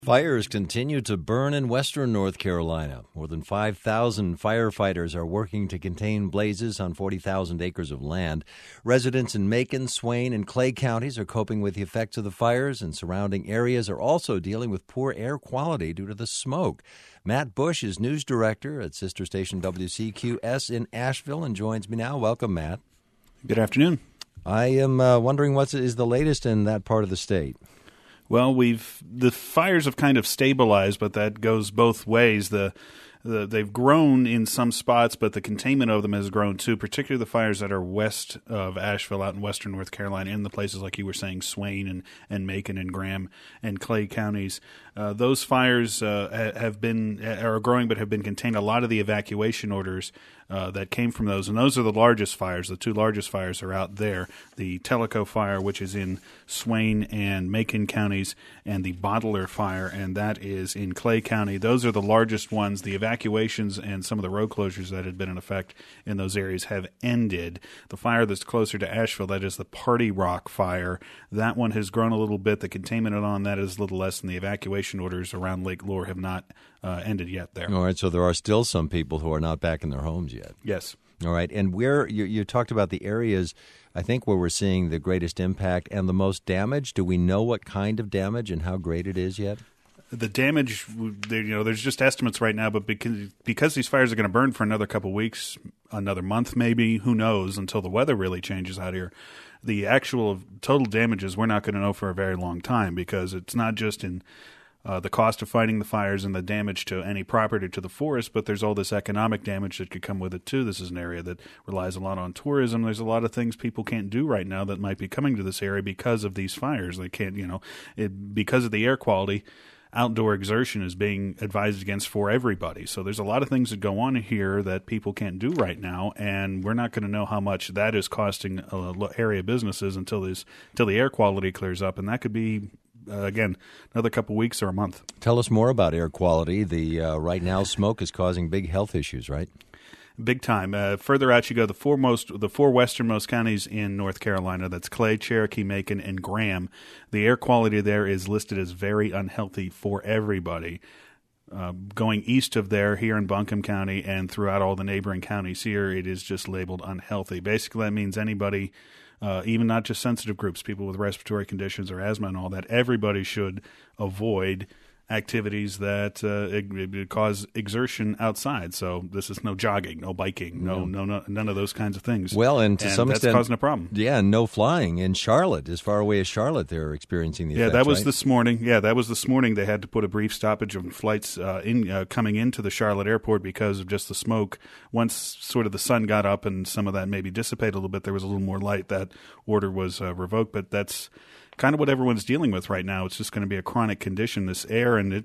Fires continue to burn in western North Carolina. More than 5,000 firefighters are working to contain blazes on 40,000 acres of land. Residents in Macon, Swain, and Clay counties are coping with the effects of the fires, and surrounding areas are also dealing with poor air quality due to the smoke. Matt Bush is news director at sister station WCQS in Asheville and joins me now. Welcome, Matt. Good afternoon. I am wondering what is the latest in that part of the state. Well, the fires have kind of stabilized, but that goes both ways. They've grown in some spots, but the containment of them has grown too, particularly the fires that are west of Asheville out in western North Carolina, in the places like you were saying, Swain and Macon and Graham and Clay counties. Those fires are growing but have been contained. A lot of the evacuation orders that came from those, and those are the largest fires. The two largest fires are out there. The Tellico fire, which is in Swain and Macon counties, and the Bottler fire, and that is in Clay County. Those are the largest ones. The evacuations and some of the road closures that had been in effect in those areas have ended. The fire that's closer to Asheville, that is the Party Rock fire, that one has grown a little bit. The containment on that is a little less, and the evacuation orders around Lake Lure have not ended yet there. All right, so there are still some people who are not back in their homes yet. Yes. All right, and where you talked about the areas, I think, where we're seeing the greatest impact and the most damage. Do we know what kind of damage and how great it is yet? The damage, there's just estimates right now, but because these fires are going to burn for another couple of weeks, another month maybe, who knows, until the weather really changes out here. The actual total damages we're not going to know for a very long time, because it's not just in the cost of fighting the fires and the damage to any property to the forest, but there's all this economic damage that could come with it too. This is an area that relies a lot on tourism. There's a lot of things people can't do right now that might be coming to this area because of these fires. They can't, because of the air quality. Outdoor exertion is being advised against for everybody. So there's a lot of things that go on here that people can't do right now, and we're not going to know how much that is costing area businesses until the air quality clears up, and that could be again, another couple weeks or a month. Tell us more about air quality. Right now, smoke is causing big health issues, right? Big time. Further out you go, the four westernmost counties in North Carolina, that's Clay, Cherokee, Macon, and Graham. The air quality there is listed as very unhealthy for everybody. Going east of there, here in Buncombe County and throughout all the neighboring counties here, it is just labeled unhealthy. Basically, that means anybody, even not just sensitive groups, people with respiratory conditions or asthma and all that, everybody should avoid activities that cause exertion outside. So this is no jogging, no biking, no, none of those kinds of things. Well, and to some extent, that's causing a problem. Yeah, no flying in Charlotte. As far away as Charlotte, they're experiencing the effects, that was right? this morning. Yeah, that was this morning. They had to put a brief stoppage of flights coming into the Charlotte airport because of just the smoke. Once sort of the sun got up and some of that maybe dissipated a little bit, there was a little more light. That order was revoked, but that's kind of what everyone's dealing with right now. It's just going to be a chronic condition, this air, and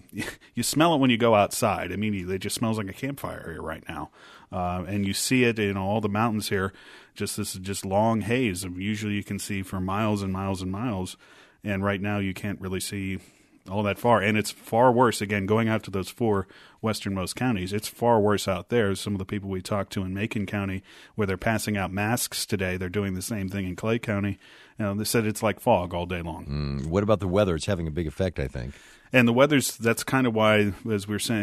you smell it when you go outside. Immediately, it just smells like a campfire here right now. And you see it in all the mountains here, just long haze. Usually you can see for miles and miles and miles, and right now you can't really see all that far. And it's far worse, again, going out to those four westernmost counties. It's far worse out there. Some of the people we talked to in Macon County, where they're passing out masks today, they're doing the same thing in Clay County. They said it's like fog all day long. What about the weather? It's having a big effect, I think. And the that's kind of why, as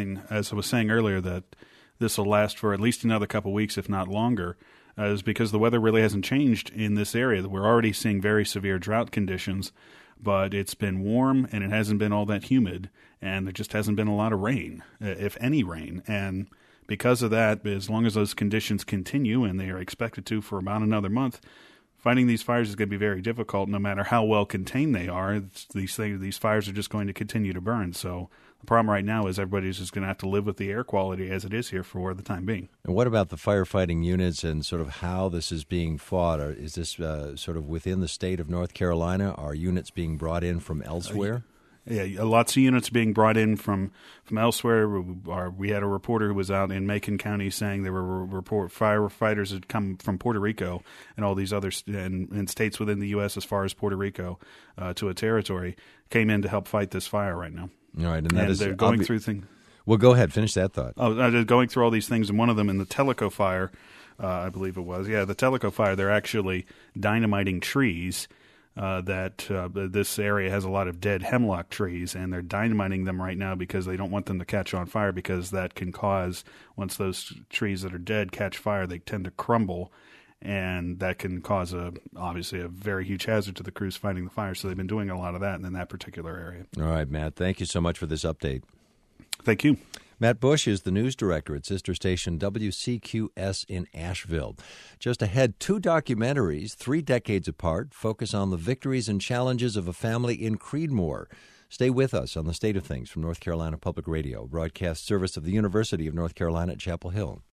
I was saying earlier, that this will last for at least another couple weeks, if not longer, is because the weather really hasn't changed in this area. We're already seeing very severe drought conditions, but it's been warm and it hasn't been all that humid, and there just hasn't been a lot of rain, if any rain. And because of that, as long as those conditions continue, and they are expected to for about another month, fighting these fires is going to be very difficult. No matter how well contained they are, these fires are just going to continue to burn. So the problem right now is everybody's just going to have to live with the air quality as it is here for the time being. And what about the firefighting units and sort of how this is being fought? Is this sort of within the state of North Carolina? Are units being brought in from elsewhere? Yeah, lots of units being brought in from elsewhere. We had a reporter who was out in Macon County saying there were firefighters had come from Puerto Rico and all these other and states within the U.S. as far as Puerto Rico to a territory, came in to help fight this fire right now. All right, and they're going through things. Well, go ahead. Finish that thought. They're going through all these things, and one of them in the Tellico fire, I believe it was. Yeah, the Tellico fire, they're actually dynamiting trees that this area has a lot of dead hemlock trees, and they're dynamiting them right now because they don't want them to catch on fire, because that can cause, once those trees that are dead catch fire, they tend to crumble, and that can cause obviously a very huge hazard to the crews fighting the fire. So they've been doing a lot of that in that particular area. All right, Matt, thank you so much for this update. Thank you. Matt Bush is the news director at sister station WCQS in Asheville. Just ahead, 2 documentaries, 3 decades apart, focus on the victories and challenges of a family in Creedmoor. Stay with us on The State of Things from North Carolina Public Radio, broadcast service of the University of North Carolina at Chapel Hill.